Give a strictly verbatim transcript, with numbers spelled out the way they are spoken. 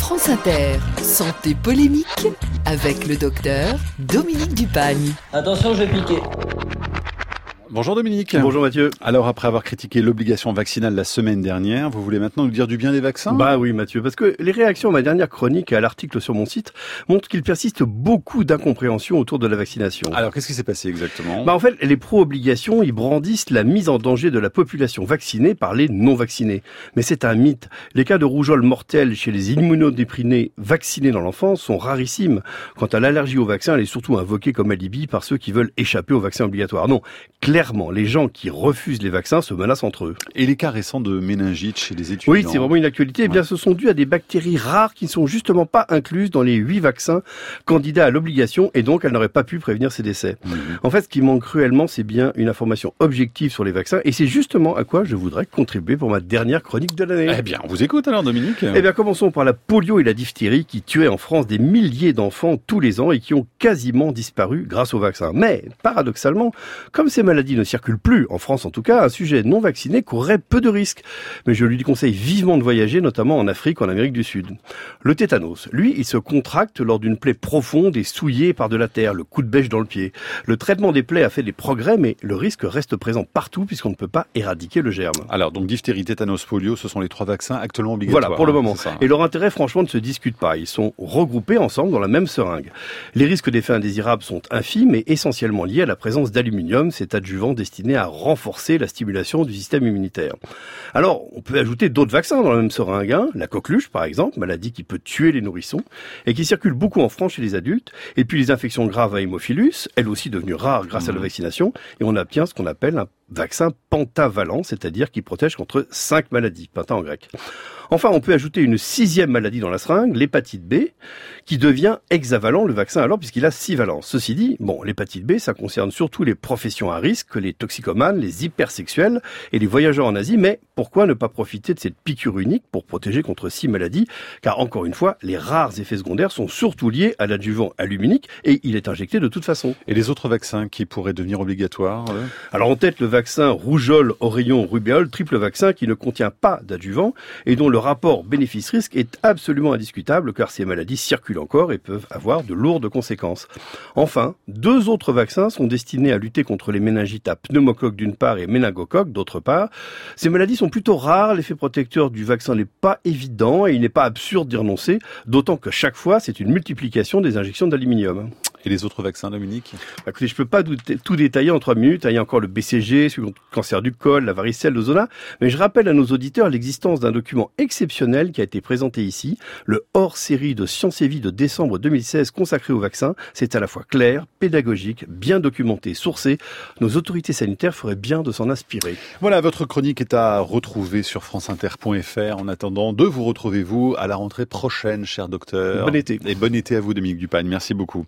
France Inter, santé polémique avec le docteur Dominique Dupagne. Attention, je vais piquer. Bonjour Dominique. Bonjour Mathieu. Alors après avoir critiqué l'obligation vaccinale la semaine dernière, vous voulez maintenant nous dire du bien des vaccins ? Bah oui Mathieu, parce que les réactions à ma dernière chronique et à l'article sur mon site montrent qu'il persiste beaucoup d'incompréhension autour de la vaccination. Alors qu'est-ce qui s'est passé exactement ? Bah en fait, les pro-obligations, ils brandissent la mise en danger de la population vaccinée par les non-vaccinés. Mais c'est un mythe. Les cas de rougeole mortelle chez les immunodéprimés vaccinés dans l'enfance sont rarissimes. Quant à l'allergie au vaccin, elle est surtout invoquée comme alibi par ceux qui veulent échapper au vaccin obligatoire. Non, clairement, les gens qui refusent les vaccins se menacent entre eux. Et les cas récents de méningite chez les étudiants ? Oui, c'est vraiment une actualité. Eh bien, Ouais. ce sont dus à des bactéries rares qui ne sont justement pas incluses dans les huit vaccins candidats à l'obligation et donc elles n'auraient pas pu prévenir ces décès. Mmh. En fait, ce qui manque cruellement, c'est bien une information objective sur les vaccins et c'est justement à quoi je voudrais contribuer pour ma dernière chronique de l'année. Eh bien, on vous écoute alors Dominique. Eh bien, commençons par la polio et la diphtérie qui tuaient en France des milliers d'enfants tous les ans et qui ont quasiment disparu grâce aux vaccins. Mais, paradoxalement, comme ces maladies ne circulent plus, en France en tout cas, un sujet non vacciné courrait peu de risques. Mais je lui conseille vivement de voyager, notamment en Afrique ou en Amérique du Sud. Le tétanos, lui, il se contracte lors d'une plaie profonde et souillée par de la terre, le coup de bêche dans le pied. Le traitement des plaies a fait des progrès, mais le risque reste présent partout puisqu'on ne peut pas éradiquer le germe. Alors donc diphtérie, tétanos, polio, ce sont les trois vaccins actuellement obligatoires. Voilà, pour le hein, moment. c'est ça. Et leur intérêt, franchement, ne se discute pas. Ils sont regroupés ensemble dans la même seringue. Les risques d'effets indésirables sont infimes et essentiellement liés à la présence d'aluminium, cet adjuvant destiné à renforcer la stimulation du système immunitaire. Alors, on peut ajouter d'autres vaccins dans la même seringue, hein. La coqueluche, par exemple, maladie qui peut tuer les nourrissons et qui circule beaucoup en France chez les adultes. Et puis les infections graves à hémophilus, elles aussi devenues rares grâce à la vaccination. Et on obtient ce qu'on appelle un vaccin pentavalent, c'est-à-dire qui protège contre cinq maladies, penta en grec. Enfin, on peut ajouter une sixième maladie dans la seringue, l'hépatite B, qui devient hexavalent, le vaccin alors, puisqu'il a six valences. Ceci dit, bon, l'hépatite B, ça concerne surtout les professions à risque, les toxicomanes, les hypersexuels et les voyageurs en Asie, mais pourquoi ne pas profiter de cette piqûre unique pour protéger contre six maladies ? Car encore une fois, les rares effets secondaires sont surtout liés à l'adjuvant aluminique et il est injecté de toute façon. Et les autres vaccins qui pourraient devenir obligatoires euh Alors en tête, le vaccin rougeole, oreillon, rubéole, triple vaccin qui ne contient pas d'adjuvant et dont le rapport bénéfice-risque est absolument indiscutable car ces maladies circulent encore et peuvent avoir de lourdes conséquences. Enfin, deux autres vaccins sont destinés à lutter contre les méningites à pneumocoque d'une part et méningocoque d'autre part. Ces maladies sont plutôt rares, l'effet protecteur du vaccin n'est pas évident et il n'est pas absurde d'y renoncer, d'autant que chaque fois c'est une multiplication des injections d'aluminium. Et les autres vaccins, Dominique ? Bah, écoutez, je peux pas tout détailler en trois minutes. Il y a encore le B C G, celui contre le cancer du col, la varicelle, le zona. Mais je rappelle à nos auditeurs l'existence d'un document exceptionnel qui a été présenté ici, le hors-série de Science et Vie de décembre deux mille seize consacré au vaccin. C'est à la fois clair, pédagogique, bien documenté, sourcé. Nos autorités sanitaires feraient bien de s'en inspirer. Voilà, votre chronique est à retrouver sur franceinter point f r. En attendant, de vous retrouver vous à la rentrée prochaine, cher docteur. Bon été. Et bon été à vous, Dominique Dupagne. Merci beaucoup.